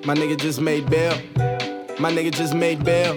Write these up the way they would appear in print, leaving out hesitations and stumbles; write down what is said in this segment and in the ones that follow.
My nigga just made bail. My nigga just made bail.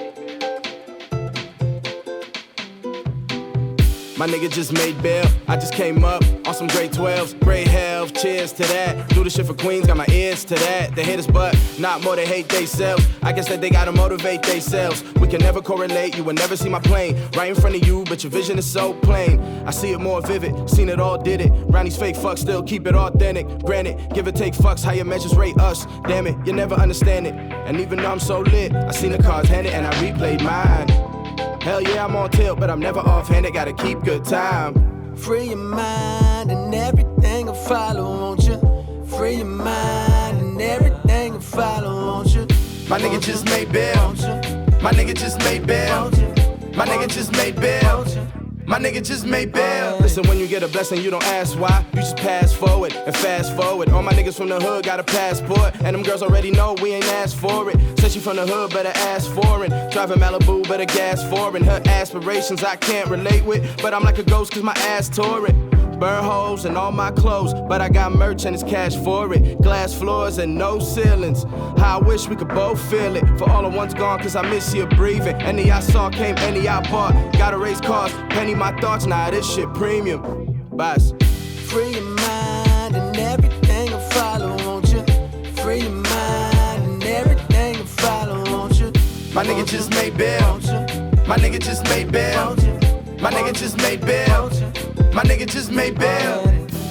My nigga just made bail. I just came up on some grade 12s, grade health, cheers to that. Do the shit for Queens, got my ears to that. They hate us, but not more, they hate they selves. I guess that they gotta motivate they selves. We can never correlate, you will never see my plane right in front of you, but your vision is so plain. I see it more vivid, seen it all, did it. Round these fake fucks, still keep it authentic. Granted, give or take fucks, how your measures rate us. Damn it, you never understand it. And even though I'm so lit, I seen the cards handed and I replayed mine. Hell yeah, I'm on tilt, but I'm never offhanded, gotta keep good time. Free your mind and everything will follow, won't you? Free your mind and everything will follow, won't you? My nigga just made bail. My nigga just made bail. My nigga just made bail. My nigga just made bail. Listen, when you get a blessing, you don't ask why. You just pass forward and fast forward. All my niggas from the hood got a passport, and them girls already know we ain't asked for it. Said she from the hood, better ask foreign. Driving Malibu, better gas foreign. Her aspirations I can't relate with, but I'm like a ghost cause my ass tore it. Burn holes in all my clothes, but I got merch and it's cash for it. Glass floors and no ceilings. How I wish we could both feel it. For all the ones gone, cause I miss you breathing. Any I saw came, any I bought. Gotta raise costs, penny my thoughts. Nah, this shit premium. Boss. Free your mind and everything will follow, won't you? Free your mind and everything will follow, won't you? My nigga just made bail. My nigga just made bail. My nigga just made bail. My nigga just made bail.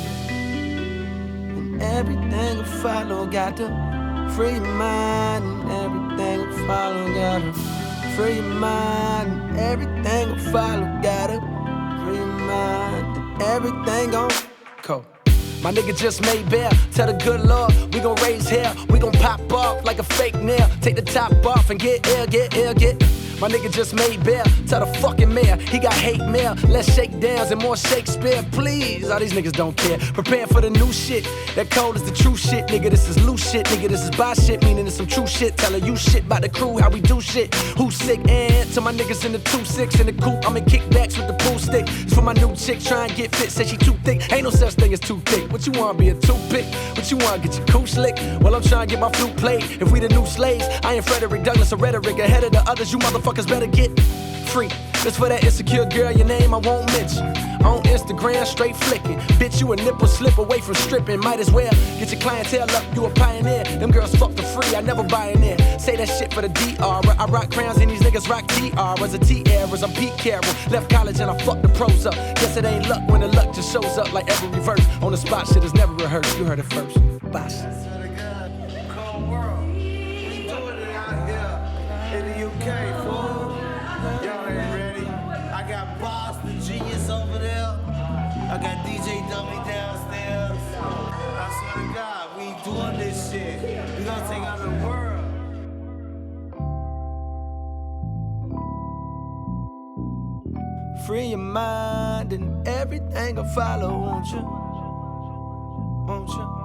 And everything will follow, got to free your mind and everything will follow, got to free your mind and everything will follow, got to free your mind and everything gon' go. My nigga just made bail. Tell the good Lord, we gon' raise hell. We gon' pop off like a fake nail. Take the top off and get ill, get ill, get. My nigga just made bail. Tell the fucking mayor, he got hate mail. Less shakedowns and more Shakespeare, please. All these niggas don't care. Preparing for the new shit. That cold is the true shit, nigga. This is loose shit, nigga. This is buy shit, meaning it's some true shit. Telling you shit about the crew, how we do shit. Who's sick? And to my niggas in the 2-6 in the coupe, I'm in kickbacks with the pool stick. It's for my new chick, try and get fit. Say she too thick. Ain't no such thing as too thick. What you want, be a toothpick? What you want, get your cool slick? Well, I'm trying to get my flute played. If we the new slaves, I ain't Frederick Douglass or rhetoric. Ahead of the others, you motherfuckers better get free. This for that insecure girl, your name I won't mention. On Instagram, straight flicking. Bitch, you a nipple slip away from stripping. Might as well get your clientele up, you a pioneer. Them girls fuck for free, I never buy in there. Say that shit for the DR. I rock crowns and these niggas rock tiaras. A T-eras, I'm Pete Carroll. Left college and I fucked the pros up. Guess it ain't luck when the luck just shows up like every verse. On the spot, shit is never rehearsed. You heard it first. Bye. I got DJ Dummy downstairs. I swear to God, we doing this shit. We gonna take out the world. Free your mind and everything will follow, won't you? Won't you?